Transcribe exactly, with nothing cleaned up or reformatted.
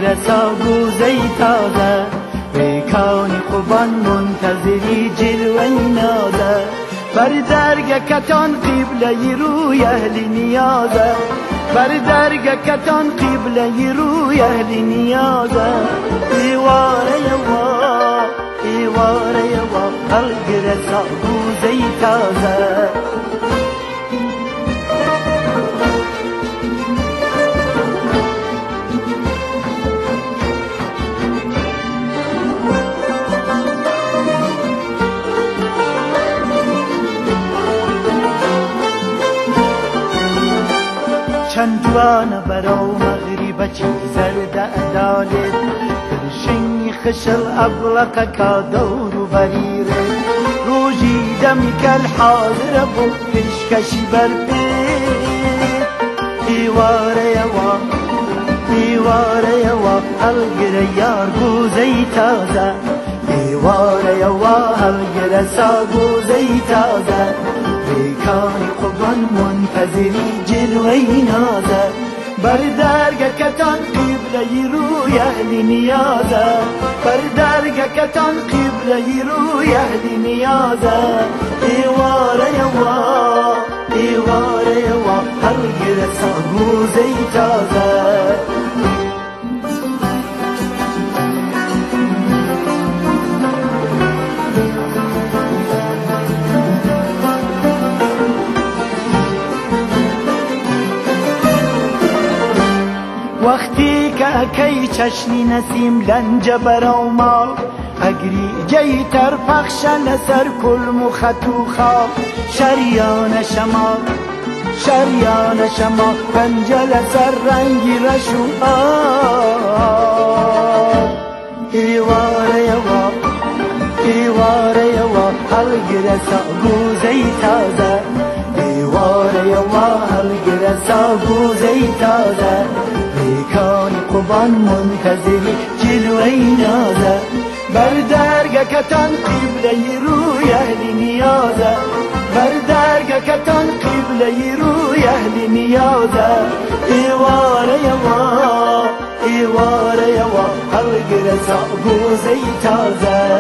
رسا گوزه تازه بیکانی خوبان منتظری جلوه نازه بر درگه کتان قبله روی اهل نیازه بر درگه کتان قبله روی اهل نیازه ایواره یوا ایواره یوا خلق رسا گوزه تازه چند جوان برا مغرب چی زرد عدالت درشنی خشل ابلق کا دور و بریره روجی دمی کل حاضر بو پیشکشی بر پید ایواره یوا ایواره یوا هلگر یار گوزه تازه ایواره یوا هلگر سا گوزه تازه بیکانی قبان منتظری جلوه نازه بر درگه کتان قبله روی اهل نیازه بر درگه کتان قبله روی اهل نیازه ایواره یوا ایواره یوا هلگر سا گوزه تازه وقتی که اکی چشنی نسیم لنج برا ما اگری جی تر پخش لسر کل مخطو خواب شریان شما شریان شما پنجه لسر رنگی رشو آب ایواره یوا ایواره یوا هلگر سا گوزه تازه ایواره یوا هلگر سا گوزه تازه بیکانی قبان منتظری جلوه نازه بر درگه کتان قبله روی اهل نیازه بر درگه کتان قبله روی اهل نیازه ایواره یوا ایواره یوا هلگر سا گوزه تازه